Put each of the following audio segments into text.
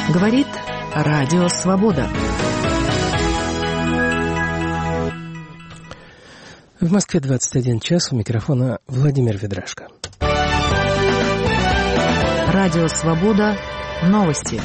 Говорит Радио Свобода. В Москве 21 час, у микрофона Владимир Ведрашко. Радио Свобода. Новости.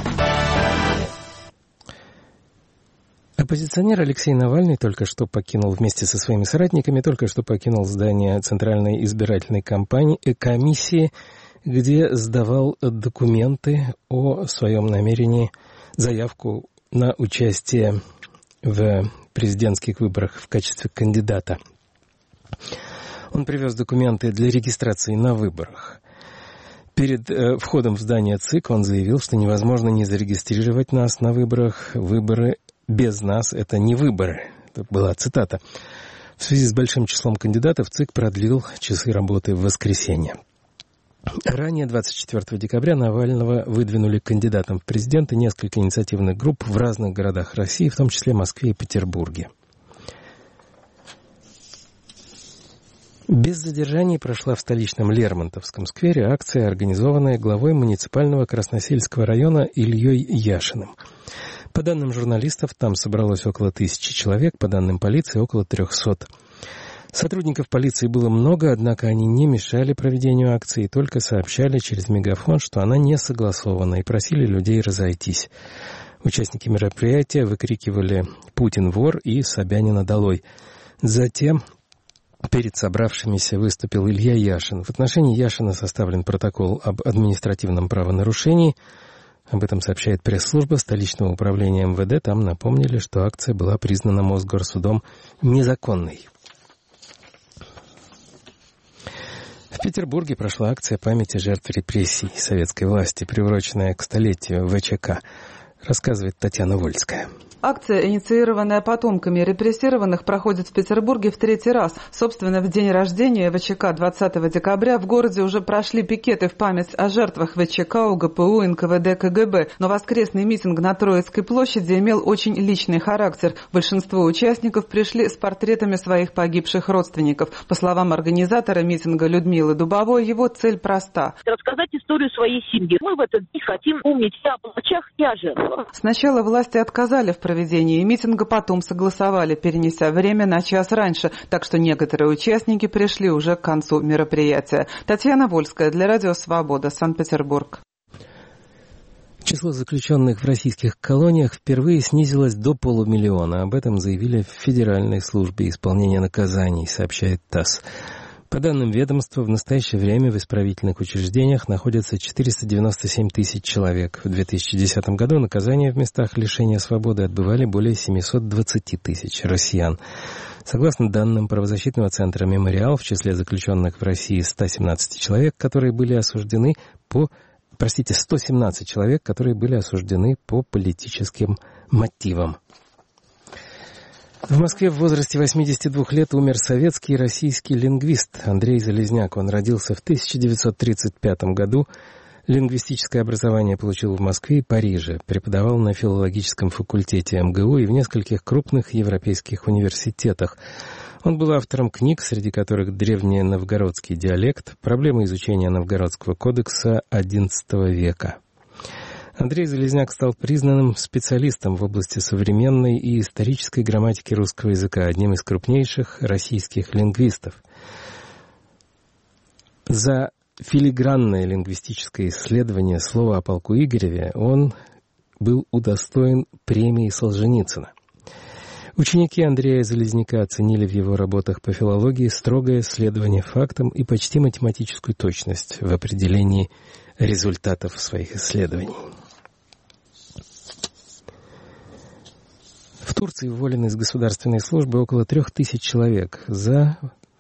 Оппозиционер Алексей Навальный только что покинул вместе со своими соратниками, здание Центральной избирательной комиссии, где сдавал документы о своем намерении, заявку на участие в президентских выборах в качестве кандидата. Он привез документы для регистрации на выборах. Перед входом в здание ЦИК он заявил, что невозможно не зарегистрировать нас на выборах. Выборы без нас — это не выборы. Это была цитата. В связи с большим числом кандидатов ЦИК продлил часы работы в воскресенье. Ранее, 24 декабря, Навального выдвинули кандидатом в президенты несколько инициативных групп в разных городах России, в том числе Москве и Петербурге. Без задержаний прошла в столичном Лермонтовском сквере акция, организованная главой муниципального Красносельского района Ильей Яшиным. По данным журналистов, там собралось около 1000 человек, по данным полиции, около 300. Сотрудников полиции было много, однако они не мешали проведению акции, только сообщали через мегафон, что она не согласована, и просили людей разойтись. Участники мероприятия выкрикивали «Путин вор» и «Собянина долой». Затем перед собравшимися выступил Илья Яшин. В отношении Яшина составлен протокол об административном правонарушении. Об этом сообщает пресс-служба столичного управления МВД. Там напомнили, что акция была признана Мосгорсудом незаконной. В Петербурге прошла акция памяти жертв репрессий советской власти, приуроченная к столетию ВЧК, рассказывает Татьяна Вольская. Акция, инициированная потомками репрессированных, проходит в Петербурге в 3-й раз. Собственно, в день рождения ВЧК 20 декабря в городе уже прошли пикеты в память о жертвах ВЧК, УГПУ, НКВД, КГБ. Но воскресный митинг на Троицкой площади имел очень личный характер. Большинство участников пришли с портретами своих погибших родственников. По словам организатора митинга Людмилы Дубовой, его цель проста. Рассказать историю своей семьи. Мы в этот день хотим помнить и о палачах, и о жертвах. Сначала власти отказали в проведении митинга, потом согласовали, перенеся время на час раньше, так что некоторые участники пришли уже к концу мероприятия. Татьяна Вольская для Радио Свобода, Санкт-Петербург. Число заключенных в российских колониях впервые снизилось до 500 000. Об этом заявили в Федеральной службе исполнения наказаний, сообщает ТАСС. По данным ведомства, в настоящее время в исправительных учреждениях находятся 497 000 человек. В 2010 году наказания в местах лишения свободы отбывали более 720 000 россиян. Согласно данным правозащитного центра «Мемориал», в числе заключенных в России 117 человек, которые были осуждены по 117 человек, которые были осуждены по политическим мотивам. В Москве в возрасте 82 лет умер советский и российский лингвист Андрей Залезняк. Он родился в 1935 году. Лингвистическое образование получил в Москве и Париже. Преподавал на филологическом факультете МГУ и в нескольких крупных европейских университетах. Он был автором книг, среди которых «Древненовгородский диалект», «Проблемы изучения Новгородского кодекса XI века». Андрей Залезняк стал признанным специалистом в области современной и исторической грамматики русского языка, одним из крупнейших российских лингвистов. За филигранное лингвистическое исследование слова о полку Игореве он был удостоен премии Солженицына. Ученики Андрея Залезняка оценили в его работах по филологии строгое следование фактам и почти математическую точность в определении результатов своих исследований. В Турции уволены из государственной службы около 3000 человек за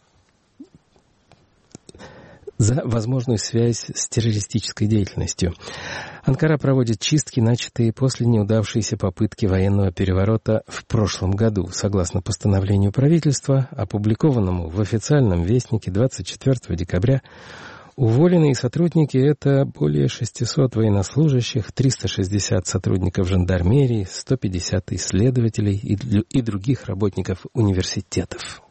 возможную связь с террористической деятельностью. Анкара проводит чистки, начатые после неудавшейся попытки военного переворота в прошлом году, согласно постановлению правительства, опубликованному в официальном вестнике 24 декабря. Уволенные сотрудники — это более 600 военнослужащих, 360 сотрудников жандармерии, 150 исследователей и других работников университетов.